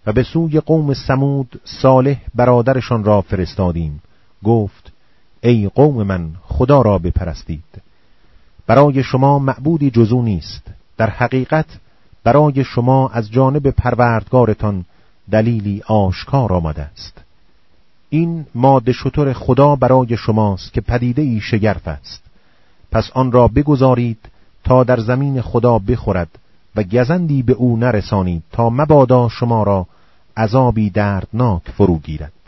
و به سوی قوم ثمود صالح برادرشان را فرستادیم. گفت ای قوم من، خدا را بپرستید. برای شما معبودی جز او نیست. در حقیقت برای شما از جانب پروردگارتان دلیلی آشکار آمده است. این ماده شتر خدا برای شماست که پدیده‌ای شگرف است. پس آن را بگذارید تا در زمین خدا بخورد و گزندی به او نرسانید تا مبادا شما را عذابی دردناک فرو گیرد.